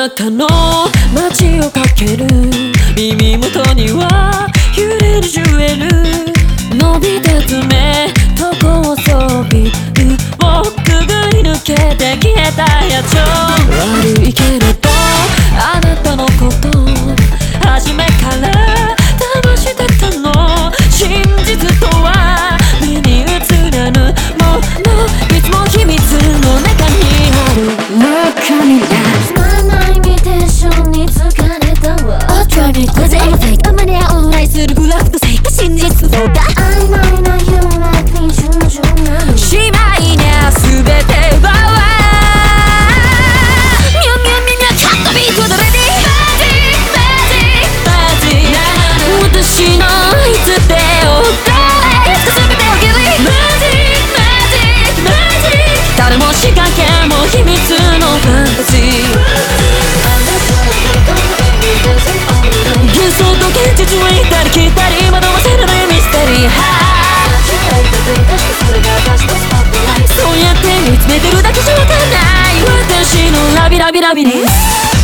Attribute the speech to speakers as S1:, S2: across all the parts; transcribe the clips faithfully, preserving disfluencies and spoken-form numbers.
S1: 中の街をかける耳元には揺れるジュエル伸びた爪と高層ビルをくぐり抜けて消えた野鳥悪いけれどあなたのこと初めから騙してたの真実とは目に映らぬものいつも秘密の中にある中に
S2: つまんないイミテーションに疲れたわ I'll try it cause I'm fake たまにはオンラインするグラフのせいか真実そうだ曖昧な夢に従順なの
S1: しまいにゃ全て奪うわミュンミュンミュンミュンキャットビートでレディーマジマジマジ私のいつでを誰いつか全てをギリマジマジマジ誰も仕掛けも秘密のファンタジー幻想と現実を行ったり来たり惑わせるねミステリーそうやって見つめてるだけじゃわかんない私のラビラビラビリンス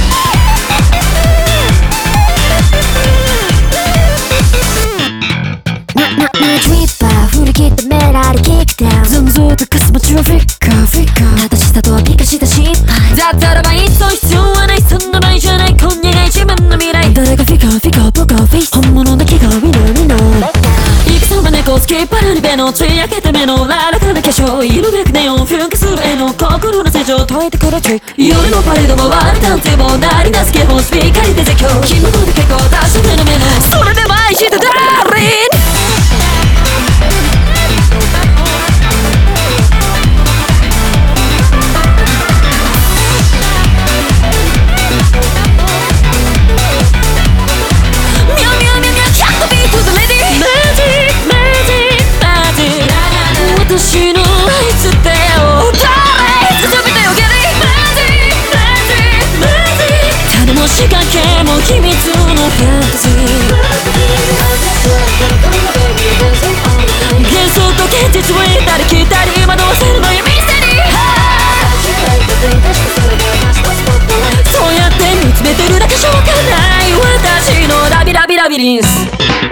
S2: な、な、な、トリッパー振り切ったメラでキックダウンゾンゾーとかすまちはフリッカーフリッカーただしたとはピカした失敗
S1: だったらばいっそ必要はないそんな場合じゃない今夜が一番の未来誰がフィカーフィカーポカーフェイス本物だけがウィナーになるいくさま猫好きパラリベのつい焼けた目のララかな化粧色めくネオン噴火する絵の心の成長解いてくるトリック夜のパレードもワール探偵も鳴り出す警報スピーカーにて絶叫着物で結構出した目の目のそれでも愛してダーリン私のいつでを誰いつか全てをギリマジマジマジ誰も仕掛けも秘密のファンタジー幻想と現実を行ったり来たり惑わせるのよミステリーそうやって見つめてるだけじゃわかんない私のラビラビラビリンス